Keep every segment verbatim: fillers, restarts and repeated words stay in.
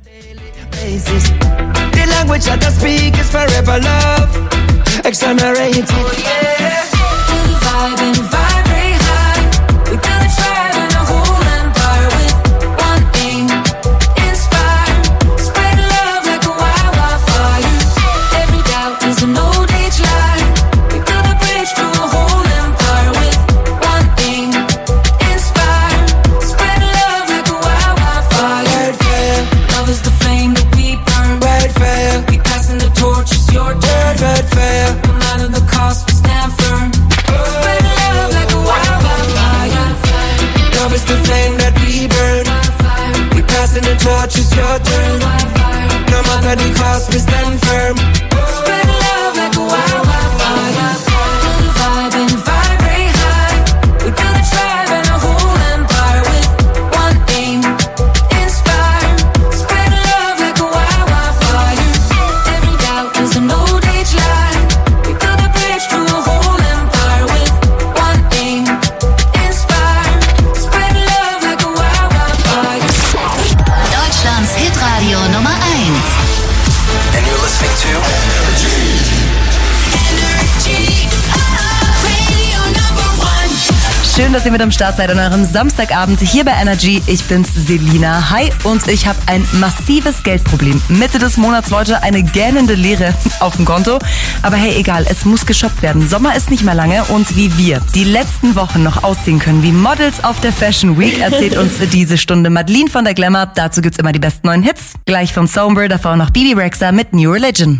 The language that I speak is forever love. Exonerated. Oh yeah. Feel the vibe and vibrate high. We build a tribe and a whole empire with one aim. Inspire, spread love like a wild, wild fire. Every doubt is an old age lie. We build a bridge to a whole empire with one aim. Inspire, spread love like a wild, wild fire. Word love is the flame that we burn. Word fire. We passing the torch, it's your turn. Word fire. No matter the cost, we stand firm. Spread love like a wild, wild fire. Love is the flame that we burn. We passing the torch, it's your turn. No matter the cost, we stand firm. Spread love like a wild, wild fire. Feel the vibe and vibrate high. We build a tribe and a whole empire with one aim. Inspire, spread love like a wild, wild fire. Every doubt is an old age lie. We build a bridge to a whole empire with one aim. Inspire, spread love like a wild, wild fire. Deutschlands Hitradio Nummer eins. And you're listening to Energy. Energy. Radio Number One. Schön, dass ihr mit am Start seid an eurem Samstagabend hier bei Energy. Ich bin's, Selina. Hi, und ich habe ein massives Geldproblem. Mitte des Monats, Leute, eine gähnende Leere auf dem Konto. Aber hey, egal, es muss geshoppt werden. Sommer ist nicht mehr lange und wie wir die letzten Wochen noch aussehen können wie Models auf der Fashion Week, erzählt uns diese Stunde Madeline von der Glamour. Dazu gibt's immer die besten neuen Hits. Gleich von Somber, davor noch Bibi Rexha mit New Religion.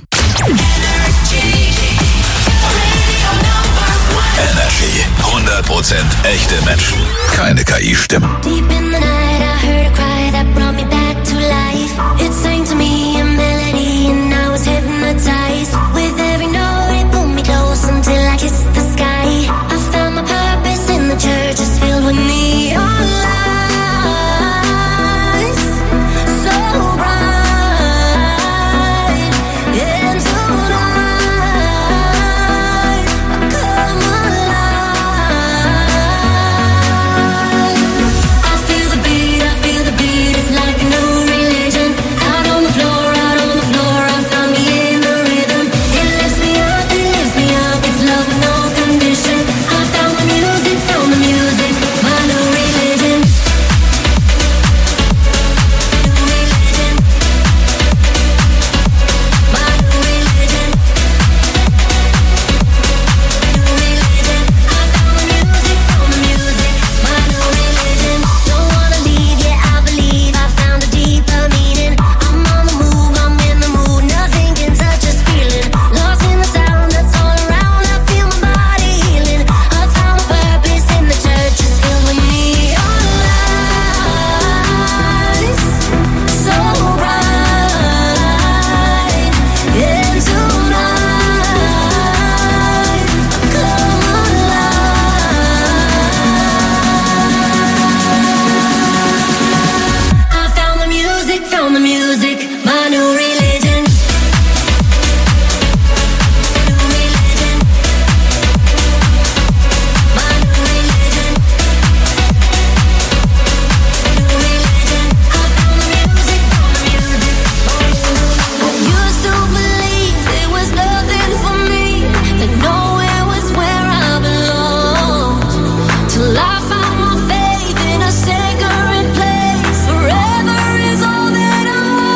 Energy. hundert Prozent echte Menschen. Keine K I-Stimmen. Deep in the night, I heard a cry that brought me back to life. It sang to me a melody and I was hypnotized. With every note, it pulled me close until I kissed the sky. I found my purpose in the church, it's filled with neon lights. So bright. And tonight, I come alive. I feel the beat, I feel the beat, it's like a new religion. Out on the floor, out on the floor, I found me in the rhythm. It lifts me up, it lifts me up, it's love with no condition. I found the music, found the music, my new religion. New religion. My new religion. New religion. I found the music, found the music, my new religion. Don't wanna leave, yeah, I believe I found a deeper meaning. I'm on the move, I'm in the mood, nothing can touch this feeling. Lost in the sound that's all around, I feel my body healing. I found my purpose in the church, it's filled with neon lights. So bright. And tonight, I come alive. I found the music, found the music, my new religion. New religion. My new religion. New religion. I found the music, found the music. I used to believe there was nothing for me, that nowhere was where I belonged. Till I found my faith in a sacred place. Forever is all that I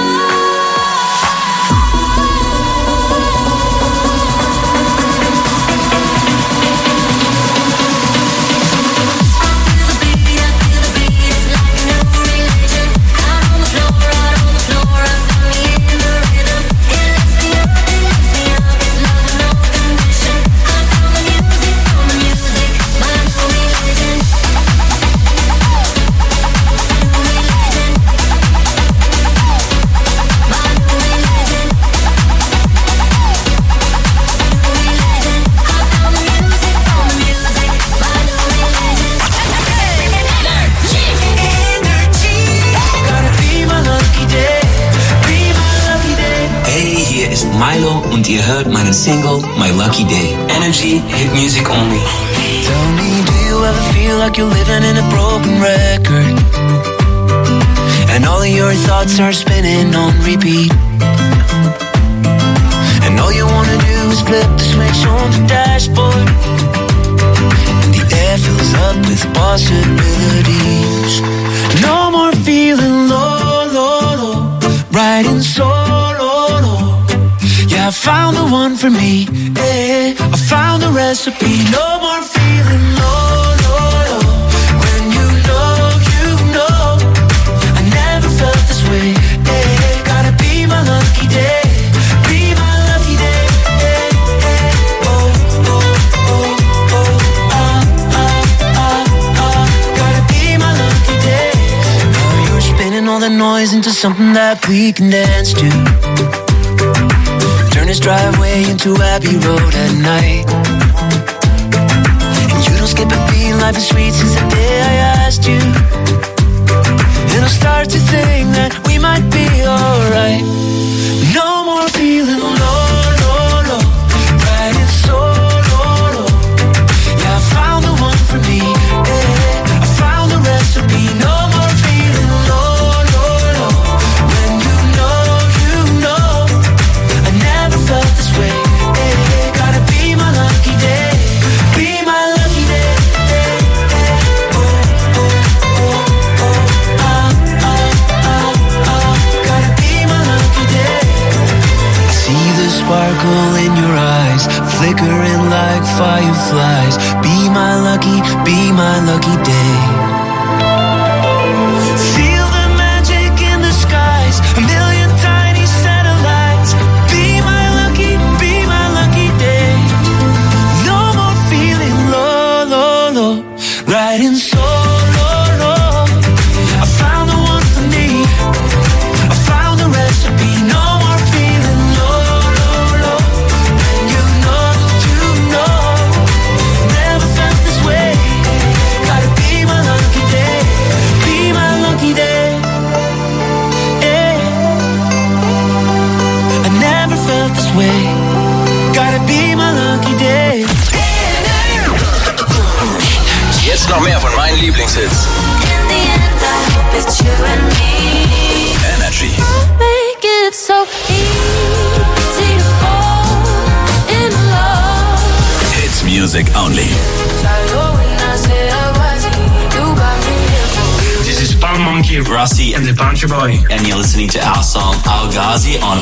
Milo und ihr hört meinen Single My Lucky Day. Energy, hit music only. Tell me, do you ever feel like you're living in a broken record? and all of your thoughts are spinning on repeat. And all you wanna do is flip the switch on the dashboard, and the air fills up with possibilities. No more feeling low, low, low, riding solo, low. Yeah, I found the one for me, yeah, I found the recipe. No more feeling low, low, low, when you know, you know, I never felt this way, yeah, gotta be my lucky day, be my lucky day, yeah, yeah. Oh, oh, oh, oh, ah, ah, ah, ah, gotta be my lucky day. Now you're spinning all the noise into something that we can dance to. Turn this driveway into Abbey Road at night, and you don't skip a beat. Life is sweet since the day I asked you, and I'll start to think that we might be alright. No more feeling low, low, low, riding solo, low. Yeah, I found the one for me, yeah, I found the recipe. No more feeling low, low, low, when you know, you know, I never felt this way, yeah, gotta be my lucky day, be my lucky day, yeah, yeah. Oh, oh, oh, oh, ah, ah, ah, ah, gotta be my lucky day. I see the sparkle in your eyes, flickering like fireflies. Be my lucky, be my lucky day. Feel the magic in the skies, a million tiny satellites. Be my lucky, be my lucky day. No more feeling low, low, low, riding solo, low. I found the one for me, I found the recipe. No more feeling low, low, low, when you know, you know, never felt this way. Gotta be my lucky day, be my lucky day, yeah. I never felt this way. Gotta be my lucky day. Jetzt noch mehr von meinen Lieblingshits. In the end, I hope it's you and me. Energy. Make it so easy to fall in love. Hits music only. This is Bun Monkey, Rossi, and the Buncher Boy. And you're listening to our song Al Ghazi on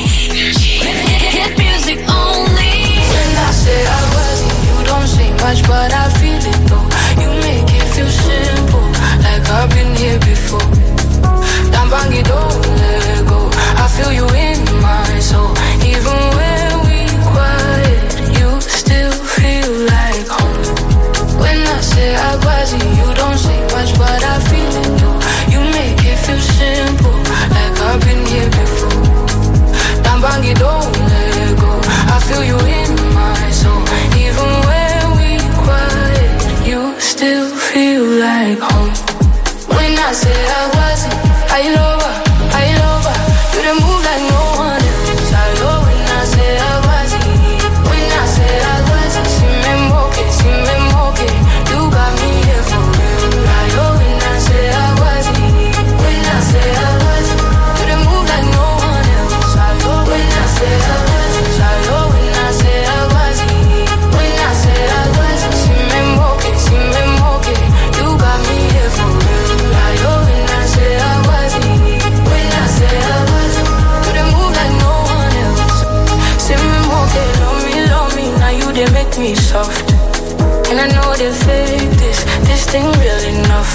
Hit music only. When I say I wasn't, you don't say much, but I feel it though. You make it feel simple, like I've been here before. Dambangi, don't let go. I feel you in my soul. Even when we quiet, you still feel like home. When I say I wasn't, you don't say much, but I feel it though. You make it feel simple, like I've been here before. Dambangi, don't let go. I feel you in my soul. Even when we quiet, you still feel like home. When I say I wasn't, I love her, I love her. You done move like no one else. I love when I say I wasn't. When I say I wasn't, see me moke, see me moke. You got me here for real. I love when I say I wasn't. When I say I wasn't, you done move like no one else. I love when I say I wasn't. I love when I say I wasn't. When I say I wasn't, see me moke, see me moke. You got me here for real. I love when I say I wasn't. When I say I wasn't, you done move like no one else. See me moke, love me, love me. Now you they make me soft. And I know they fake this, this thing real enough.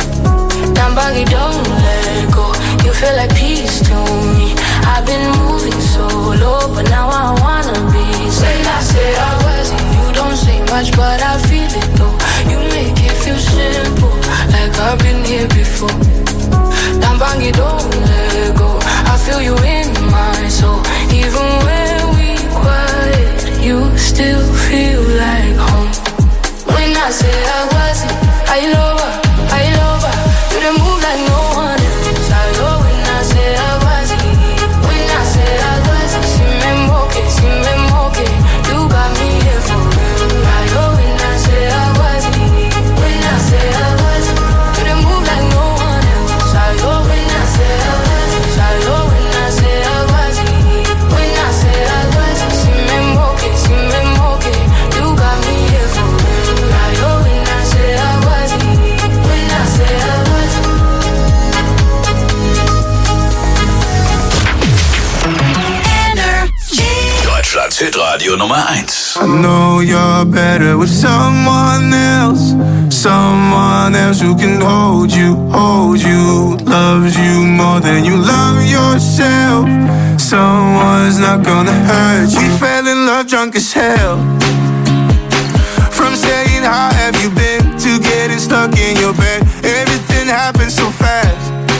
Down baggy, don't let go. You feel like peace to me. I've been moving so low, but now I wanna be. When I say I wasn't, you don't say much, but I feel it though. You make it feel simple, like I've been here before. Down baggy, don't let go. I feel you in my soul. Even when we quiet, you still feel like home. When I say I wasn't, I love her, I love her. You done move like no one else. I love when I say I wasn't. When I say I wasn't, see me moke, see me moke. You got me here for real. I love when I say I wasn't. When I say I wasn't, you done move like no one else. I love when I say I Deutschlands Hitradio Nummer eins. I know you're better with someone else. Someone else who can hold you, hold you. Loves you more than you love yourself. Someone's not gonna hurt you. We fell in love drunk as hell. From saying how have you been to getting stuck in your bed. Everything happened so fast.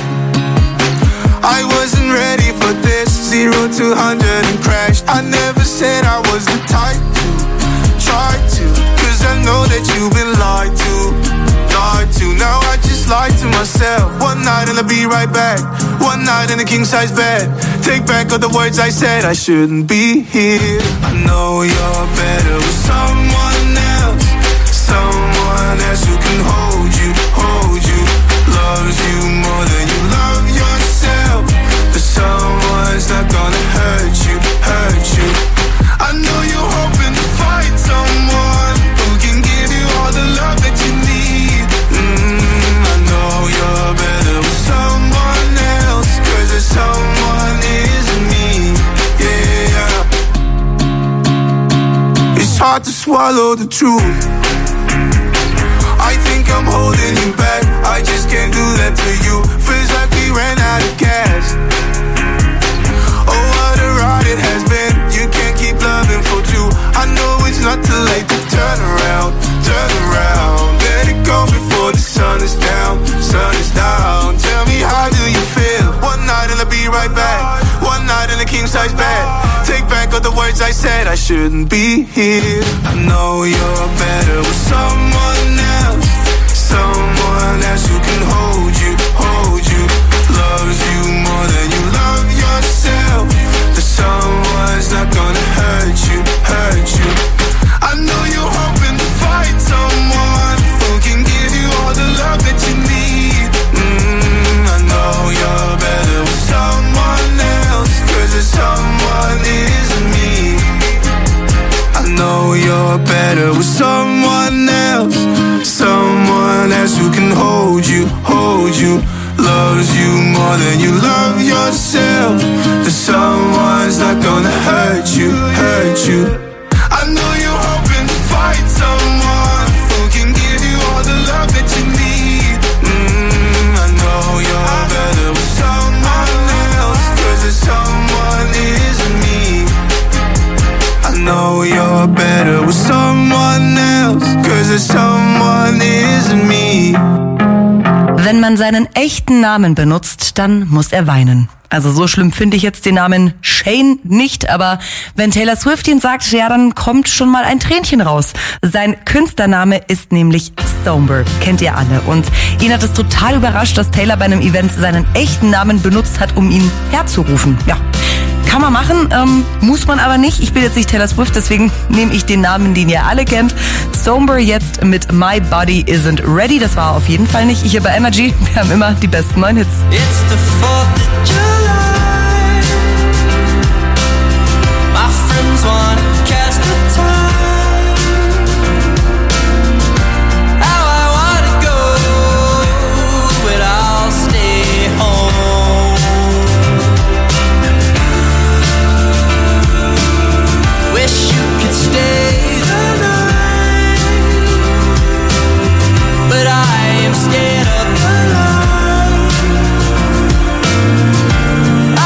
I wasn't ready for this. Zero to hundred and crashed. I never said I was the type to try to, cause I know that you've been lied to, lied to. Now I just lied to myself. One night and I'll be right back. One night in a king size bed. Take back all the words I said. I shouldn't be here. I know you're better with someone else. Someone else who can hold you, hold you. Loves you more than you love yourself. But someone's not gonna hurt you, hurt you. I know you're hoping to find someone who can give you all the love that you need. mm, I know you're better with someone else, cause there's someone isn't me. Yeah. It's hard to swallow the truth. I think I'm holding you back. I just can't do that to you. Feels like we ran out of gas. Oh, what a ride it has been. You can't keep loving for two. I know it's not too late to turn around, turn around. Let it go before the sun is down, sun is down. Tell me, how do you feel? One night and I'll be right back. One night in a king size bed. Take back all the words I said. I shouldn't be here. I know you're better with someone else. Someone else who can hold you, hold you. Loves you more than you love yourself. But someone's not gonna hurt you, hurt you. I know you're hoping to find someone who can give you all the love that you need. mm, I know you're better with someone else, cause there's someone isn't me. I know you're better with someone else. Someone else who can hold you, hold you. Loves you more than you love yourself. That someone's not gonna hurt you, hurt you. I know you're hoping to find someone who can give you all the love that you need. mm, I know you're better with someone else, cause there's someone isn't me. I know you're better with someone else, cause there's someone isn't me. Wenn man seinen echten Namen benutzt, dann muss er weinen. Also so schlimm finde ich jetzt den Namen Shane nicht, aber wenn Taylor Swift ihn sagt, ja, dann kommt schon mal ein Tränchen raus. Sein Künstlername ist nämlich Somber, kennt ihr alle. Und ihn hat es total überrascht, dass Taylor bei einem Event seinen echten Namen benutzt hat, um ihn herzurufen. Ja, kann man machen, ähm, muss man aber nicht. Ich bin jetzt nicht Taylor Swift, deswegen nehme ich den Namen, den ihr alle kennt. Somber jetzt mit My Body Isn't Ready. Das war auf jeden Fall nicht ich hier bei Energy. Wir haben immer die besten neuen Hits. It's the fourth of July. My friends wanna cast a tie. How I wanna go, but I'll stay home. Wish you could stay the night, but I am scared of the light.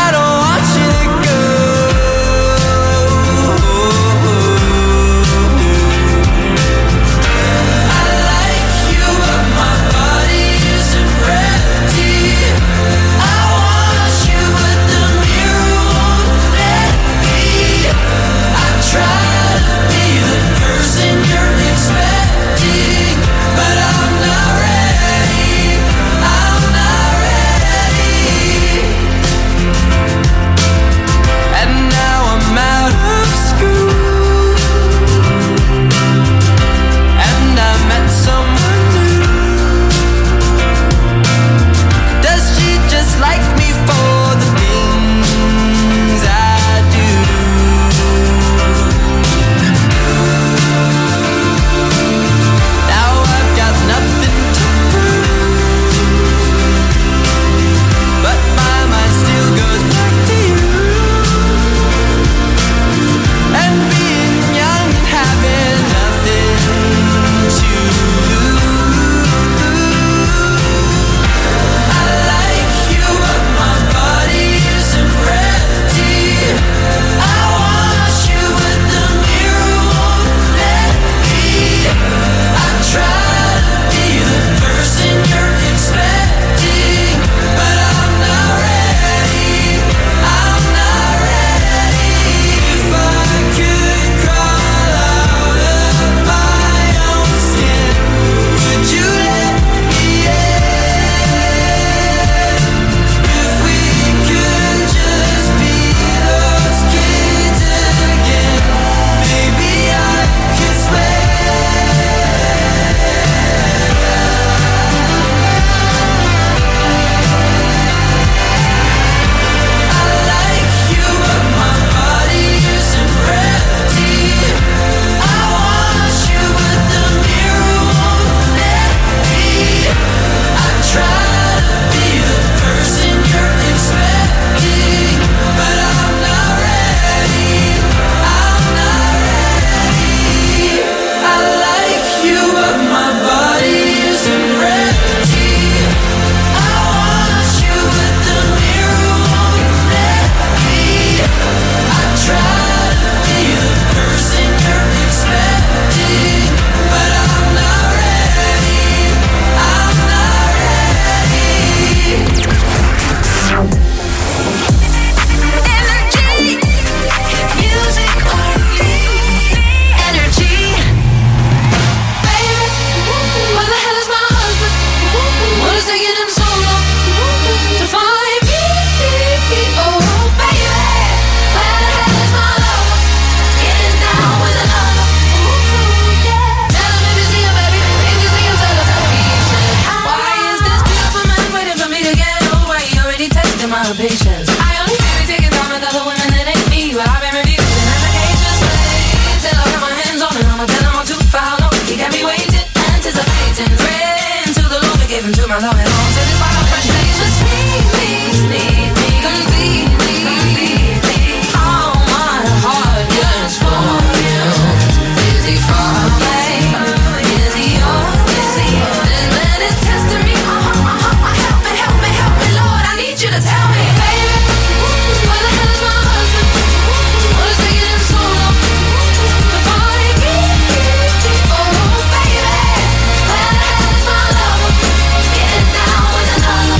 my love at home. So this why my fresh days just need me, need me completely. All my heart yearns for you. Is he far away? Is he yours? Is he yours? This man is testing me. Uh-huh, uh-huh. Help me, help me, help me, Lord. I need you to tell me, baby, where the hell is my husband? What is taking him so long to find me? Oh, baby, where the hell is my lover? Getting down with another.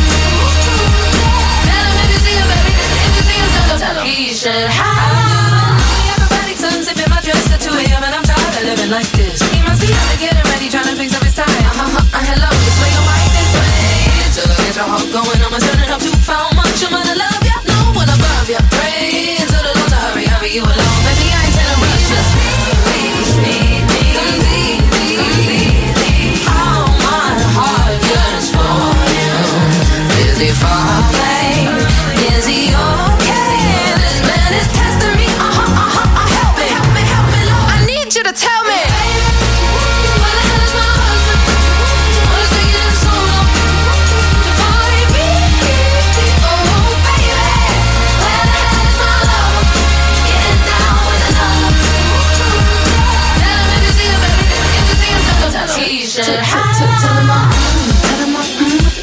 Tell him if you see him, baby. If you see him, tell him, tell him. He should have acrobatic sons zipping my dress at two a.m. and I'm tired of living like this. He must be out there getting ready, trying to fix up his tie. Uh-huh, uh, hello, this way your wife this way. Till I get your heart going, I'ma turn it up to foul much. I'm gonna love ya, no one above ya. Pray to the Lord to hurry, hurry you along. Baby, I ain't telling rush, just need me, completely, completely. All my heart yearns for you. Is he far away? Is he okay? This man is testing me. Uh-huh, uh-huh, uh, help me, help me, help me, Lord. I need you to tell me, where the hell is my husband? What is taking him so long to find me? Oh, baby, where the hell is my lover? Getting down with another. Tell him if you see him, baby. If you see him, tell him, tell him. He should have. Tell him I'm, tell him I'm,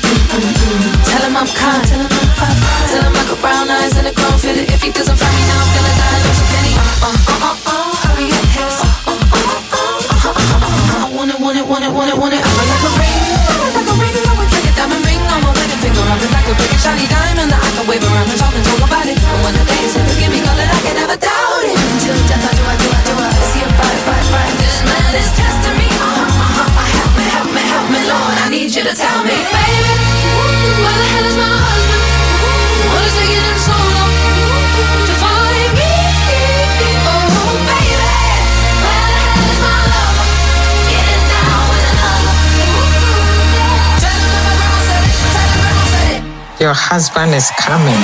tell him I'm kind. Tell him I'm fine. Tell him I got brown eyes and a grown fitted. If he doesn't find me now, I'm gonna die. Lose a penny. Uh, uh, uh, uh, hurry up, yes. Uh, uh, uh, uh, uh, uh, I want it, want it, want it, want it, want it. I'm like a ring, like a ring. I would like a diamond ring on my wedding finger. I'm like a big shiny diamond that I can wave around and talk and talk about it. And when the days ever give me color, I can never doubt it. Until death, I do, I do, I do, I see it, bye, bye, bye. This man is testing me. Uh, uh, uh, help me, help me, help me, Lord. I need you to tell me, baby, where the hell is my husband? What is taking him so long to find me? Oh, baby, where the hell is my lover? Getting down with another. Tell him that my grandma said it. Tell him grandma said it. Your husband is coming.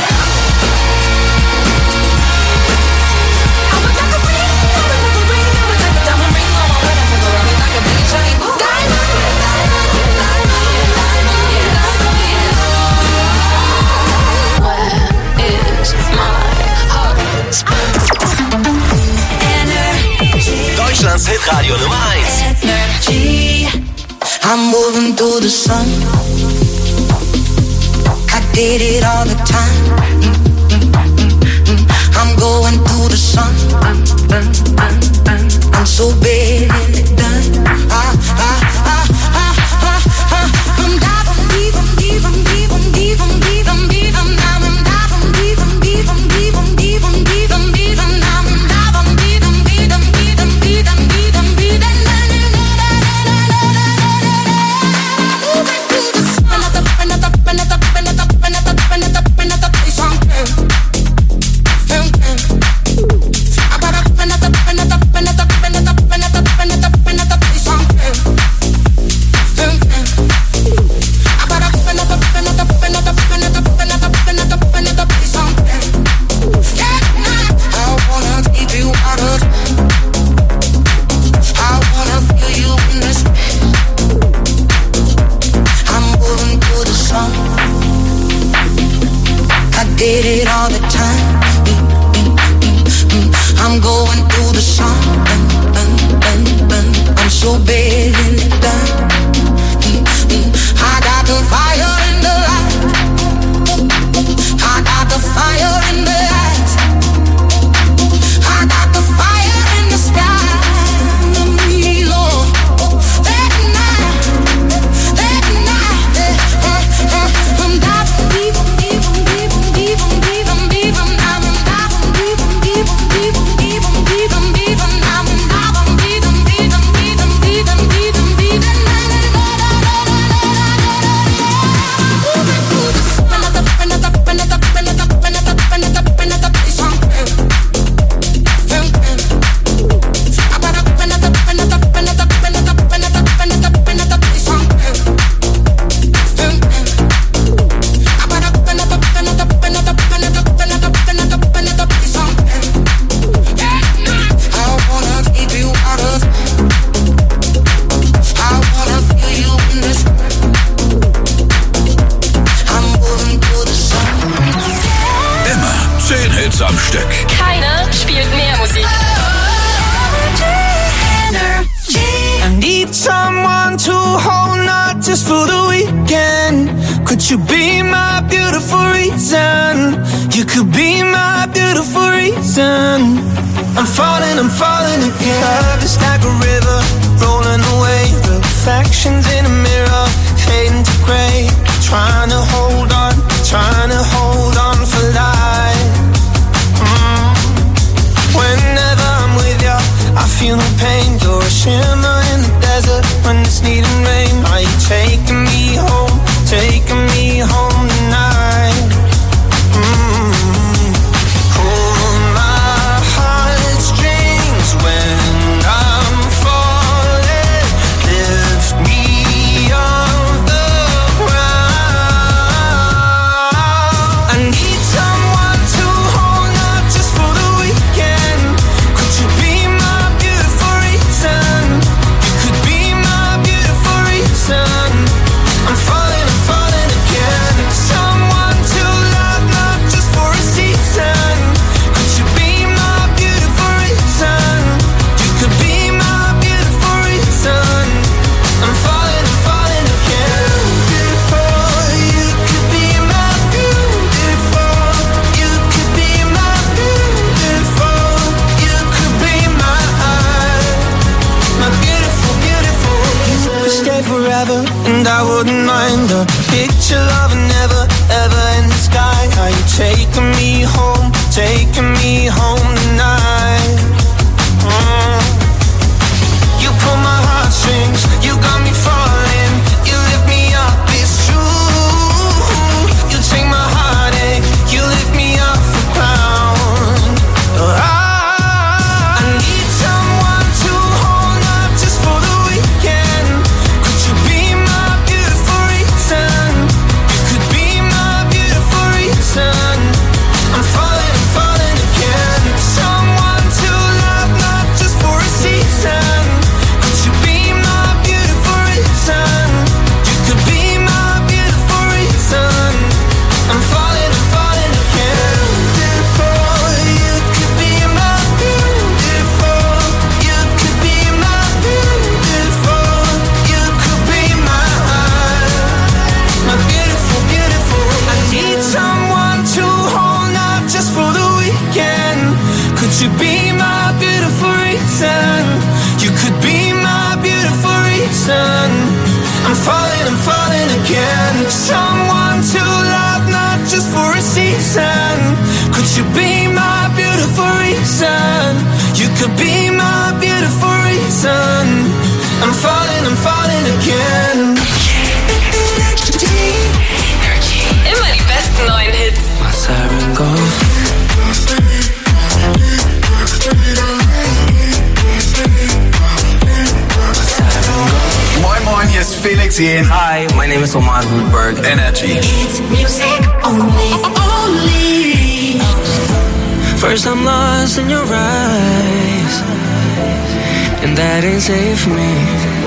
I would like a ring, I would like a ring, I would like a diamond ring on my wedding finger. I would like a big shiny diamond, diamond, diamond, diamond, yes. Where is my husband? Energy. Deutschlands Hitradio Nummer eins. Energy. I'm moving through the sun. I did it all the time. I'm going through the sun. I'm so bad and it done. Ah, ah, ah, ah, ah, ah. I'm diving deep, I'm deep, I'm deep, I'm deep, I'm deep, I'm deep, I'm down. I'm diving deep, I'm deep, I'm deep, I'm deep, I'm deep, I'm deep, I'm down. I'm diving deep, I'm deep, I'm deep, I'm deep, I'm deep, I'm deep, and moving through the sun. Another, another, another, another, another, another place on earth. I got up another, another, another, another, another, another, another place on earth. I got up another, another, another, another, another, another, another place on earth. Yeah, I wanna keep you out of. I wanna feel you in this. I'm moving through the sun. I did it all the time. I'm going through the sun. I'm so bad and it done. I got the fire in the light. I got the fire in the light. I got the fire in the sky. Lord, that night, that night, I'm diving deep, I'm deep, I'm deep, I'm deep, I'm deep, I'm deep, I'm diving deep, I'm deep, I'm deep, I'm deep, I'm deep, I'm deep, I'm deep, I'm deep, I'm deep, I'm deep, I'm deep, I'm deep, I'm am Stück. Keiner spielt mehr Musik. I need someone to hold, not just for the weekend. Could you be my beautiful reason? You could be my beautiful reason. I'm falling, I'm falling again. Love is like a river, rolling away. Reflections in a mirror, fading to grey. Trying to hold on, trying to hold on for life. Mm. Whenever I'm with you, I feel no pain. You're a shimmer in the desert when it's needing rain. Are you taking me home, taking me home tonight? Mm. Pull my heartstrings when I'm falling. Lift me off the ground. I need someone to hold, not just for the weekend. Could you be my beautiful reason? You could be my beautiful reason. I'm falling, I'm falling again. Someone to love, not just for a season. Could you be my beautiful reason? You could be my beautiful reason. I'm falling, I'm falling again. Beautiful, you could be my beautiful. You could be my beautiful. You could be my my beautiful, beautiful. You could stay forever, and I wouldn't mind a picture of a never, ever in the sky. Are you taking me home, taking me home tonight? Mm. You pull my heartstrings, you got me falling. You lift me up, it's true. You take my heartache, you lift me off the ground. I, I need someone to hold, not just for the weekend. Could you be my beautiful reason? You could be my beautiful reason. I'm falling, I'm falling again. Someone to love, not just for a season. Could you be my beautiful reason? You could be my beautiful reason. I'm falling, I'm falling again. Beautiful, you could be my beautiful. You could be my beautiful. You could be my my beautiful, beautiful. I need someone to hold, not just for the weekend. Could you be my beautiful reason? You could be my beautiful reason. I'm falling, I'm falling again. Someone to love, not just for a season. Could you be my beautiful reason? You could be my beautiful reason. I'm falling, I'm falling again. Immer die besten neuen Hits. My siren goes. Moin Moin, hier ist Felix Jen. Hi, my name is Omar Woodberg. Energy. It's music only, only. First I'm lost in your eyes, and that ain't safe for me.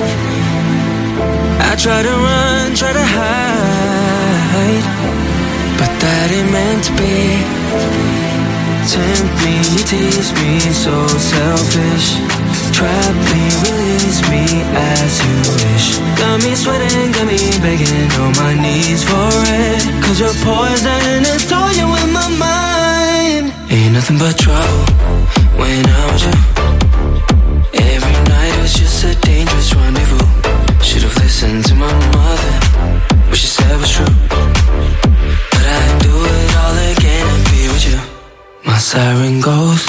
I try to run, try to hide, but that ain't meant to be. Tempt me, tease me, so selfish. Trap me, release me as you wish. Got me sweating, got me begging on my knees for it. Cause your poison is toying with my mind. Ain't nothing but trouble when I'm with you. Every night was just a dangerous rendezvous. Should've listened to my mother, what she said was true. But I'd do it all again and be with you. My siren goes.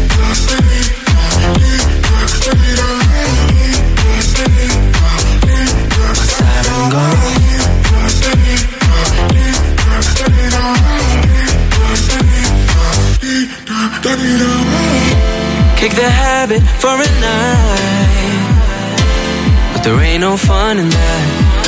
My siren goes. Kick the habit for a night, but there ain't no fun in that.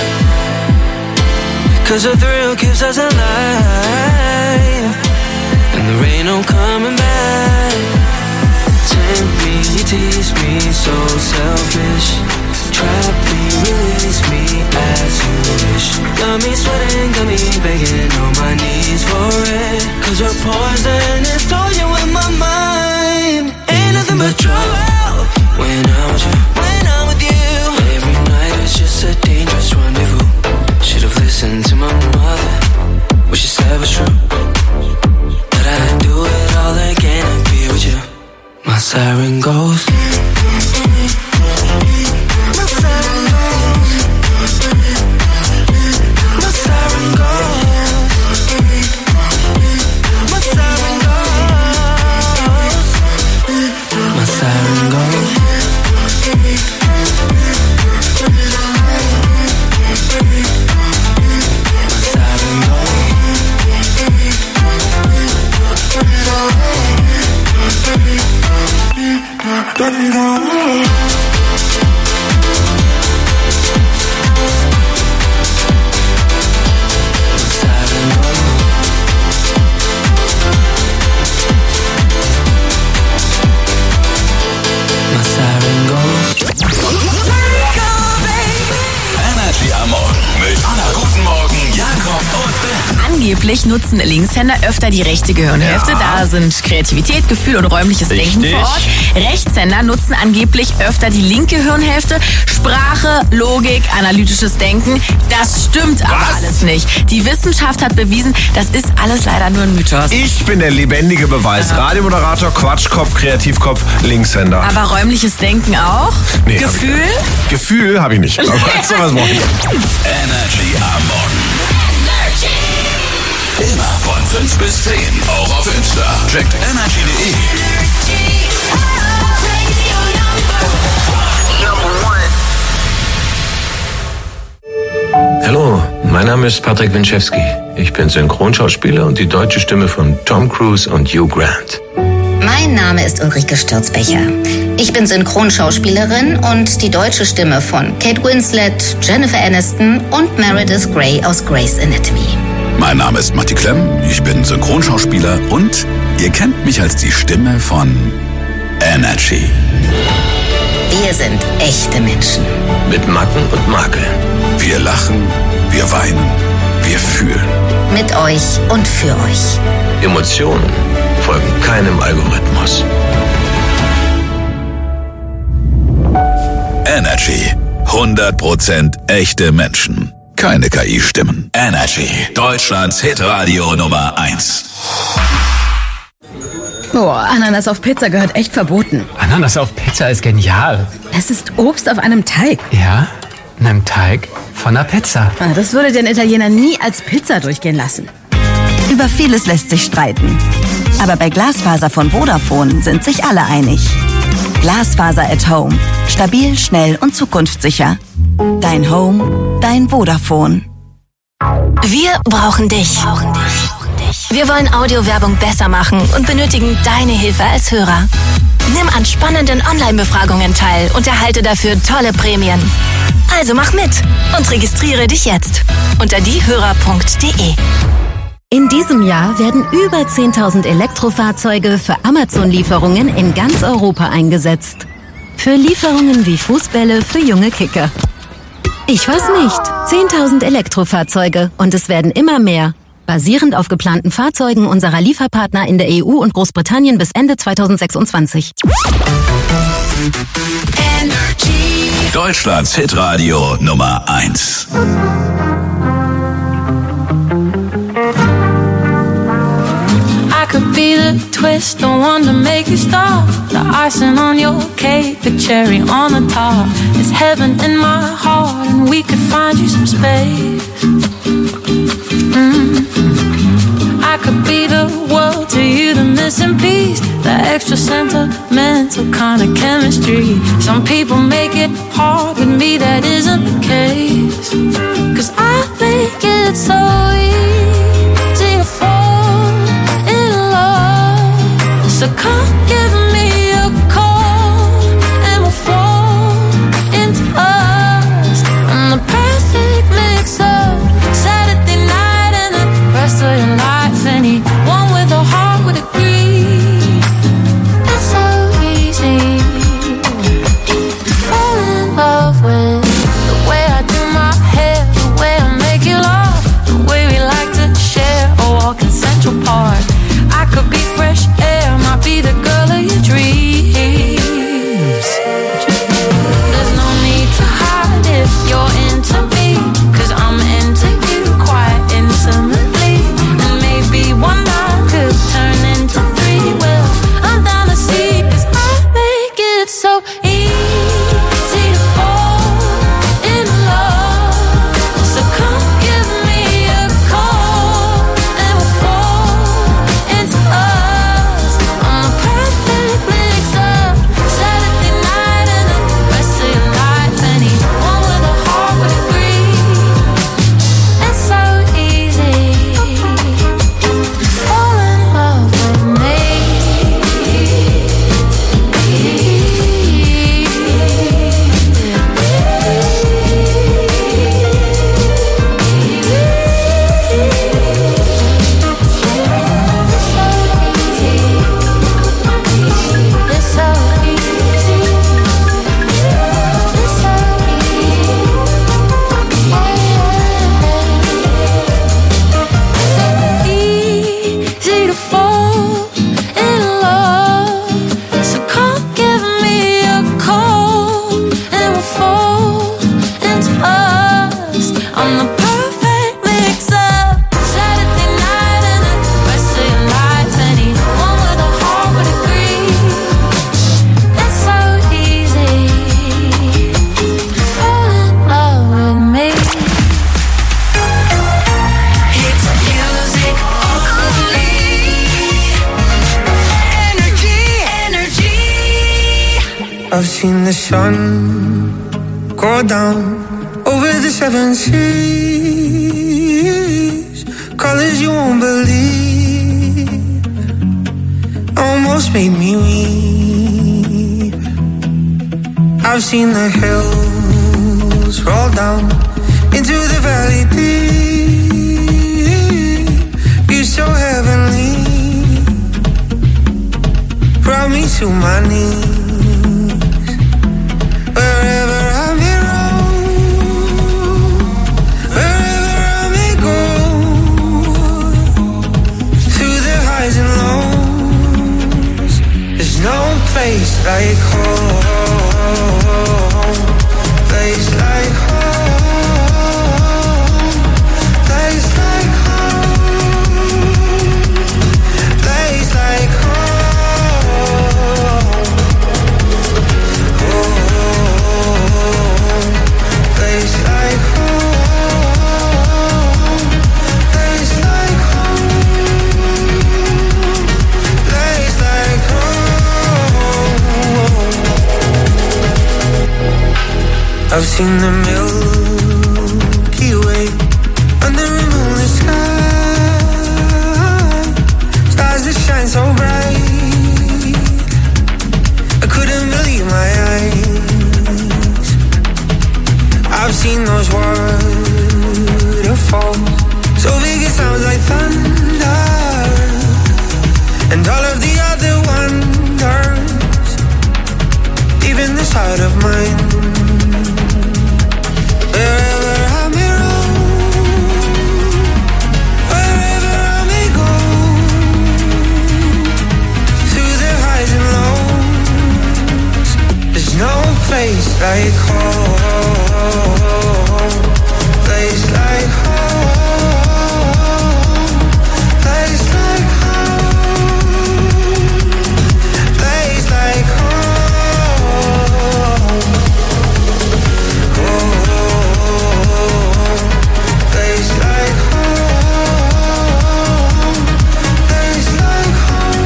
Cause the thrill keeps us alive, and there ain't no coming back. Tempt me, tease me, so selfish. Trap me, release me as you wish. Got me sweating, got me begging on my knees for it. Cause your poison is toying with My siren goes. Angeblich nutzen Linkshänder öfter die rechte Gehirnhälfte. Ja. Da sind Kreativität, Gefühl und räumliches Richtig. Denken vor Ort. Rechtshänder nutzen angeblich öfter die linke Gehirnhälfte. Sprache, Logik, analytisches Denken. Das stimmt aber Was? alles nicht. Die Wissenschaft hat bewiesen, das ist alles leider nur ein Mythos. Ich bin der lebendige Beweis. Aha. Radiomoderator, Quatschkopf, Kreativkopf, Linkshänder. Aber räumliches Denken auch? Nee, Gefühl? Hab ich, Gefühl habe ich nicht. Aber weißt du, was morgen? Energy am Morgen. Immer von fünf bis zehn, auch auf Insta. Checkt energy punkt de. Hallo, mein Name ist Patrick Winczewski. Ich bin Synchronschauspieler und die deutsche Stimme von Tom Cruise und Hugh Grant. Mein Name ist Ulrike Stürzbecher. Ich bin Synchronschauspielerin und die deutsche Stimme von Kate Winslet, Jennifer Aniston und Meredith Grey aus Grey's Anatomy. Mein Name ist Matti Klemm, ich bin Synchronschauspieler und ihr kennt mich als die Stimme von Energy. Wir sind echte Menschen. Mit Macken und Makeln. Wir lachen, wir weinen, wir fühlen. Mit euch und für euch. Emotionen folgen keinem Algorithmus. Energy. hundert Prozent echte Menschen. Keine K I-Stimmen. Energy. Deutschlands Hitradio Nummer eins. Boah, Ananas auf Pizza gehört echt verboten. Ananas auf Pizza ist genial. Es ist Obst auf einem Teig. Ja, in einem Teig von einer Pizza. Ah, das würde den Italiener nie als Pizza durchgehen lassen. Über vieles lässt sich streiten. Aber bei Glasfaser von Vodafone sind sich alle einig. Glasfaser at Home. Stabil, schnell und zukunftssicher. Dein Home, dein Vodafone. Wir brauchen dich. Wir wollen Audiowerbung besser machen und benötigen deine Hilfe als Hörer. Nimm an spannenden Online-Befragungen teil und erhalte dafür tolle Prämien. Also mach mit und registriere dich jetzt unter diehörer punkt de. In diesem Jahr werden über zehntausend Elektrofahrzeuge für Amazon-Lieferungen in ganz Europa eingesetzt. Für Lieferungen wie Fußbälle für junge Kicker. Ich weiß nicht. zehntausend Elektrofahrzeuge und es werden immer mehr. Basierend auf geplanten Fahrzeugen unserer Lieferpartner in der E U und Großbritannien bis Ende zweitausendsechsundzwanzig. Deutschlands Hitradio Nummer eins. I could be the twist, the one to make you stop. The icing on your cake, the cherry on the top. It's heaven in my heart, and we could find you some space. Mm. I could be the world to you, the missing piece, the extra sentimental kind of chemistry. Some people make it hard, with me that isn't the case. 'Cause I make it so easy to fall in love. So come give me a call and we'll fall into us. And the perfect mix of Saturday night and the rest of your life. Anyone with a heart would agree. It's so easy to fall in love with the way I do my hair, the way I make you laugh, the way we like to share a walk in Central Park. I could be fresh air, might be the girl I've seen the sun go down over the seven seas, colors you won't believe, almost made me weep. I've seen the hills roll down into the valley deep, view so heavenly, brought me to my knees. Wherever I may roam, wherever I may go, through the highs and lows, there's no place like home, place like home, place like home, place like home. Place like home, place like home, place like home. I've seen the Milky Way under a moonlit sky, stars that shine so bright, I couldn't believe my eyes. I've seen those waterfalls, so big it sounds like thunder, and all of the other wonders, even this heart of mine. Wherever I may roam, wherever I may go, through the highs and lows, there's no place like home, place like home, place like home, place like home, oh, place like home, place like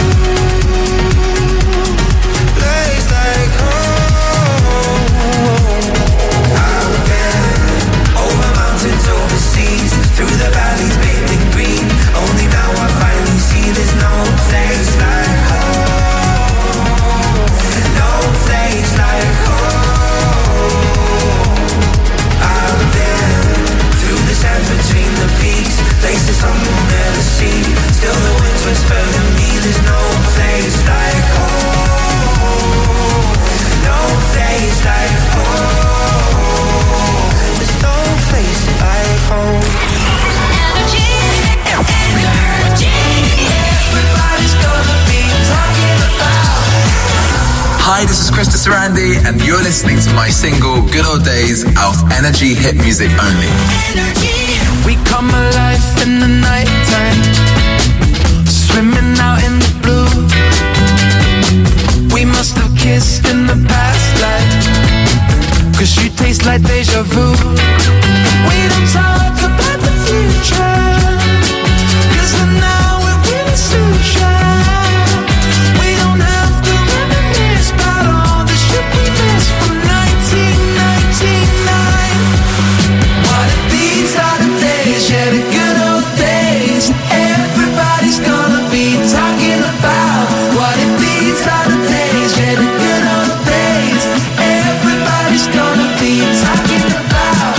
home, place like home. I've been over mountains, overseas, through the valleys, bathed in green. Only now I finally see there's no place like home, no place like home. I've been through the sands between the peaks, places some will never see. Still the winds whisper to me, there's no place like home, no place like home. There's no place like home. Energy, energy. Everybody's gonna be talking about. Hi, this is Krista Sarandi, and you're listening to my single Good Old Days of Energy Hit Music Only. We come alive in the nighttime, swimming out in the blue. We must have kissed in the past life, 'cause you taste like deja vu. We don't talk about the future, 'cause the now we're in sunshine. We don't have to reminisce about all the shit we missed from nineteen ninety-nine. What if these are the days, yeah, the good old days, everybody's gonna be talking about? What if these are the days, yeah, the good old days, everybody's gonna be talking about?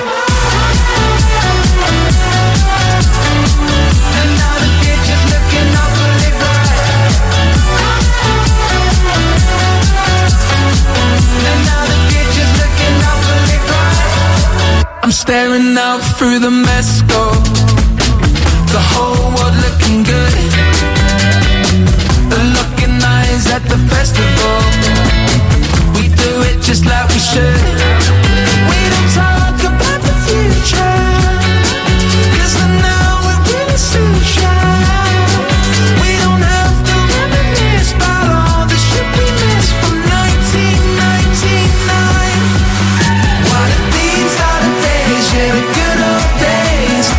And now the future's looking awfully bright, and now the future's looking awfully bright. I'm staring out through the mesco, the whole world looking good, the looking eyes at the festival. We do it just like we should. We don't talk about the future, 'cause the now we're in sunshine. We don't have to reminisce about all the shit we missed from nineteen ninety-nine. What if these are the days, yeah, the good old days,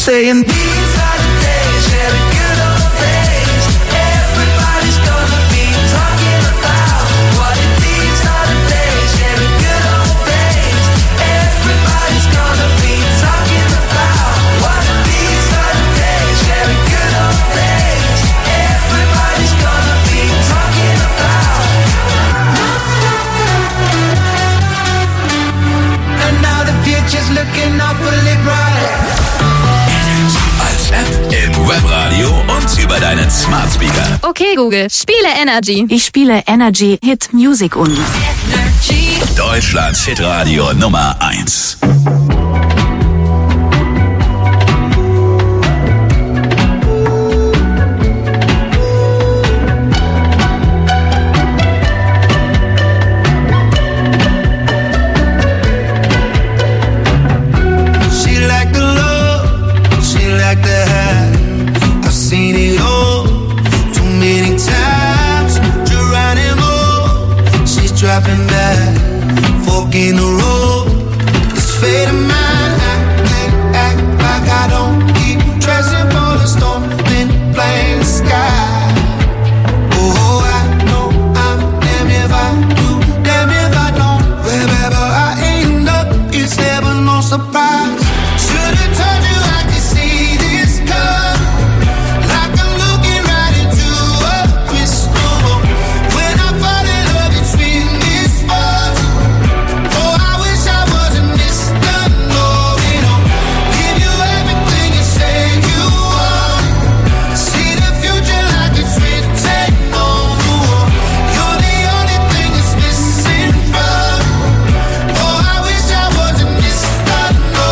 saying these are the days, yeah, the good old days. Everybody's gonna be talking about what if these are the days, yeah, the good old days. Everybody's gonna be talking about what if these are the days, yeah, the good old days. Everybody's gonna be talking about. And now the future's looking awfully bright. Als App im Webradio und über deinen Smart Speaker. Okay, Google, spiele Energy. Ich spiele Energy Hit Music Only. Deutschlands Hitradio Nummer eins. She like the love, she like the high. I've seen it all too many times. Geronimo, she's dropping back, fork in the road. It's fate of mine. I can't act like I don't keep dressing for the storm, then blame the sky. Oh, I know I'm damn if I do, damn if I don't. Wherever I end up, it's never no surprise. Should've told you I could see this coming, like I'm looking right into a crystal ball. When I fall in love, it's been this far. Oh, I wish I wasn't this done, know-it-all. Give you everything you say you want. See the future like it's written on the wall. You're the only thing that's missing from. Oh, I wish I wasn't this done, know-it-all.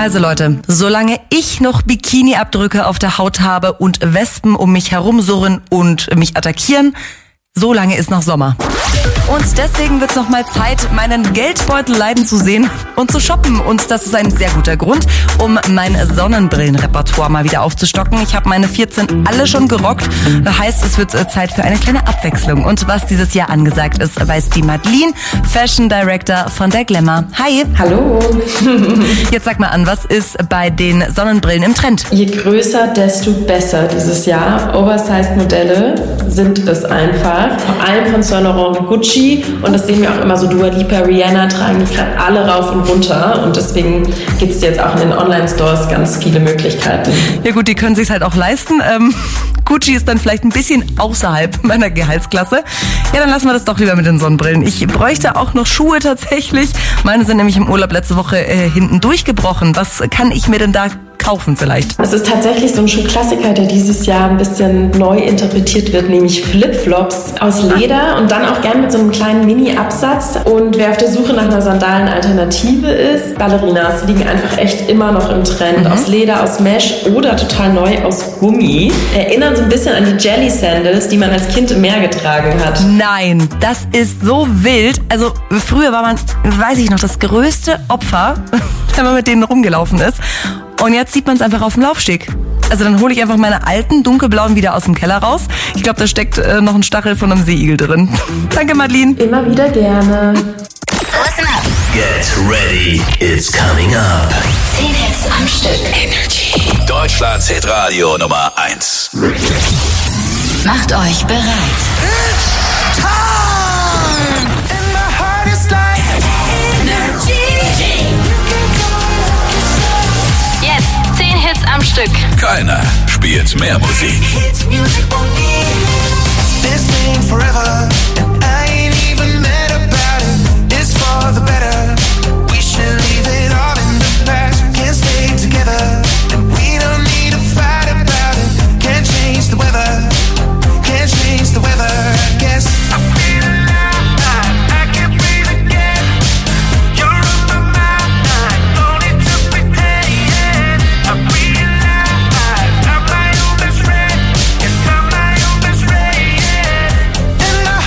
Also Leute, solange ich noch Bikini-Abdrücke auf der Haut habe und Wespen um mich herumsurren und mich attackieren, so lange ist noch Sommer. Und deswegen wird es noch mal Zeit, meinen Geldbeutel leiden zu sehen und zu shoppen. Und das ist ein sehr guter Grund, um mein Sonnenbrillenrepertoire mal wieder aufzustocken. Ich habe meine vierzehn alle schon gerockt. Das heißt, es wird Zeit für eine kleine Abwechslung. Und was dieses Jahr angesagt ist, weiß die Madeline, Fashion Director von der Glamour. Hi. Hallo. Jetzt sag mal an, was ist bei den Sonnenbrillen im Trend? Je größer, desto besser dieses Jahr. Oversized-Modelle sind es einfach. Vor allem von Saint Laurent und Gucci. Und das sehen wir auch immer so, Dua Lipa, Rihanna tragen die gerade alle rauf und runter. Und deswegen gibt es jetzt auch in den Online-Stores ganz viele Möglichkeiten. Ja gut, die können sich's halt auch leisten. Ähm, Gucci ist dann vielleicht ein bisschen außerhalb meiner Gehaltsklasse. Ja, dann lassen wir das doch lieber mit den Sonnenbrillen. Ich bräuchte auch noch Schuhe tatsächlich. Meine sind nämlich im Urlaub letzte Woche äh, hinten durchgebrochen. Was kann ich mir denn da kaufen vielleicht? Es ist tatsächlich so ein Schuhklassiker, der dieses Jahr ein bisschen neu interpretiert wird, nämlich Flipflops aus Leder und dann auch gern mit so einem kleinen Mini-Absatz. Und wer auf der Suche nach einer Sandalen-Alternative ist, Ballerinas liegen einfach echt immer noch im Trend. Mhm. Aus Leder, aus Mesh oder total neu aus Gummi. Erinnern so ein bisschen an die Jelly-Sandals, die man als Kind im Meer getragen hat. Nein, das ist so wild. Also früher war man, weiß ich noch, das größte Opfer, wenn man mit denen rumgelaufen ist. Und jetzt sieht man es einfach auf dem Laufsteg. Also dann hole ich einfach meine alten dunkelblauen wieder aus dem Keller raus. Ich glaube, da steckt äh, noch ein Stachel von einem Seeigel drin. Danke, Madeline. Immer wieder gerne. Listen up. Get ready, it's coming up. zehn Hits am Stück. Energy. Deutschlands Hitradio Nummer eins. Macht euch bereit. It's time. And my heart is like energy. Jetzt zehn Hits am Stück. Keiner spielt mehr Musik. It's music only. This ain't forever. And I ain't even mad about it. It's for the better. We should leave it all in the past. Can't stay together. And we don't need to fight about it. Can't change the weather. Can't change the weather. I guess I feel alive. I can't breathe again. You're on my mind. Don't need to pretend. I realize I'm my own best friend. Yes, I'm my own best friend. And my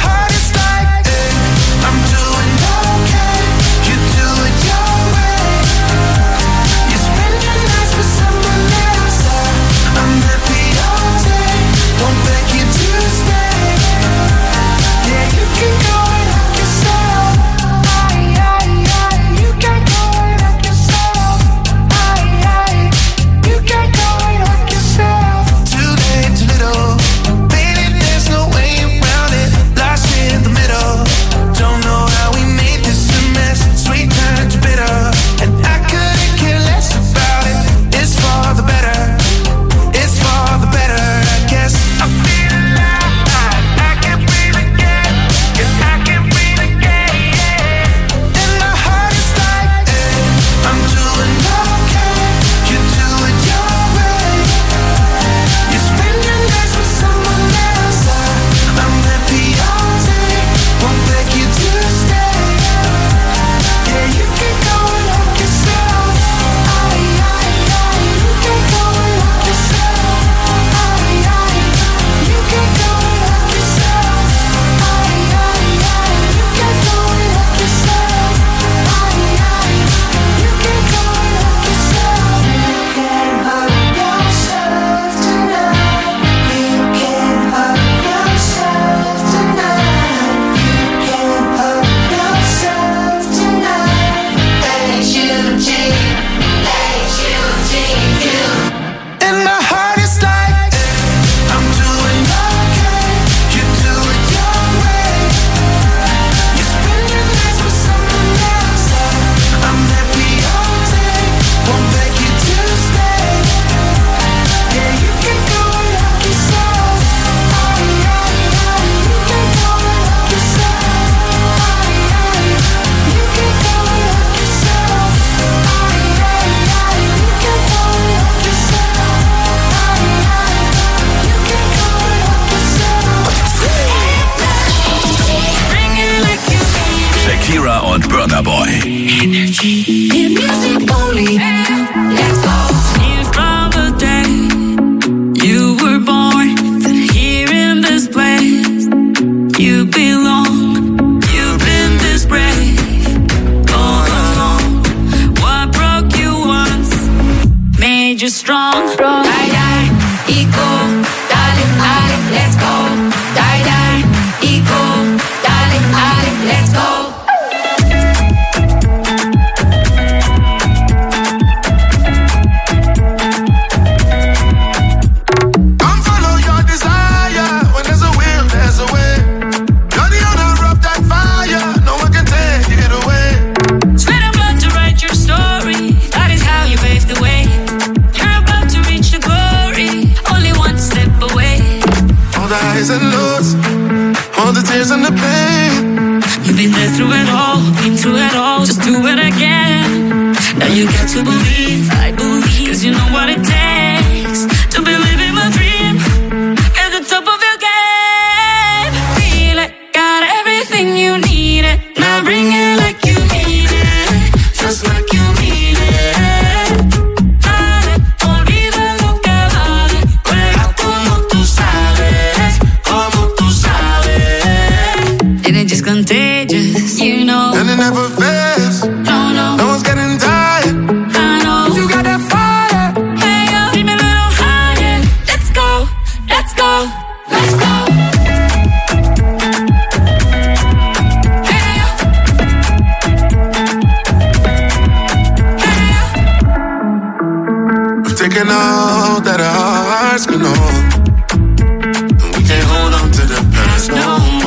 Burner Boy. Energy. Hit music only. Let's go. Here from the day you were born, then here in this place you belong. You've been this brave all along. What broke you once made you strong. Die, die, equal, darling, darling, let's go. Die, die, equal, darling, darling, let's go. And lows, all the tears and the pain. You've been there through it all, been through it all, just do it again. Now you got to believe, I believe, cause you know what it takes to believe in my dream. At the top of your game, feel it, got everything you needed. Now bring it like you need it, just like you need it. Contagious, you know. And it never fails. No, no. No one's getting tired. I know. You got that fire. Hey, yo, keep me a little higher. Let's go, let's go, let's go. Hey, yo. Hey, yo. We've taken all that our hearts can hold, and we can't hold on to the past no more.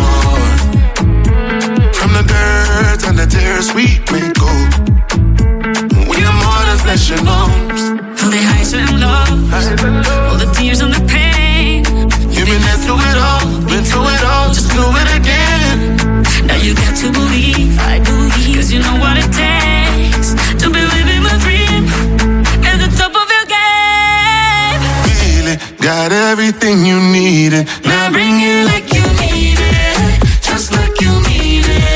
The dirt and the tears we may go. We are more than flesh and bones. All the highs and lows, all the tears and the pain. You've been there through it all, been through it all, just do it again. Now you got to believe, I believe, cause you know what it takes to believe in my dream. At the top of your game, feel it, got everything you needed. Now bring it like you need it, just like you need it.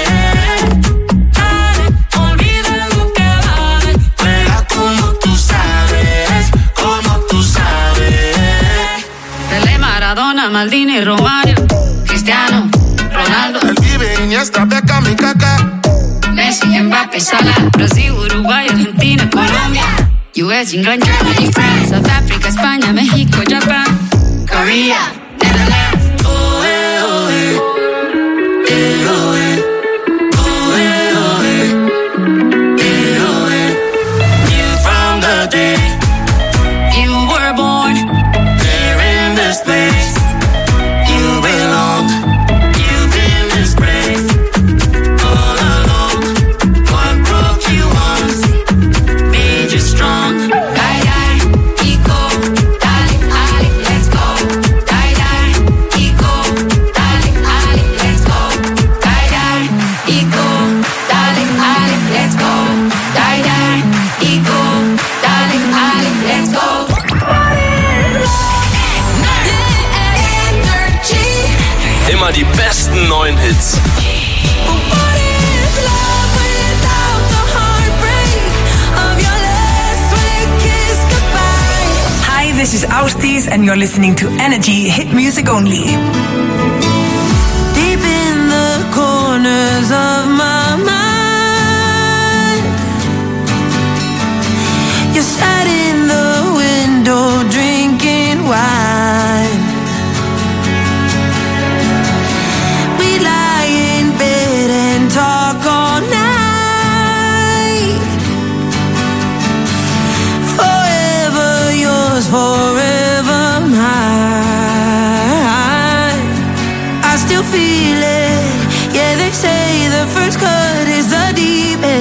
Maldini, Romario, Cristiano, Ronaldo. El Vive, Iniesta, Beckham y Kaká. Messi, Mbappé, Salah. Brasil, Uruguay, Argentina, Colombia. U S, England, Germany, France, South Africa, España, México, Japan, Korea, Netherlands. Oh, eh, oh, eh. Eh, oh, eh. Oh, eh, oh, eh. Eh, oh, eh. You from the day you were born, there in this place you belong. You've been this brave all along. What broke you once made you strong. Die, die, eco, darling, darling, let's go. Die, die, eco, darling, darling, let's go. Die, die, eco, darling, darling, let's go. Die, die, eco, darling, darling, let's go. Immer die besten neuen Hits. Hi, this is Austis and you're listening to Energy Hit Music Only. Deep in the corners of my mind, you sat in the window drinking wine. We lie in bed and talk all night. Forever yours, forever mine. I still feel it. Yeah, they say the first cut is the deepest.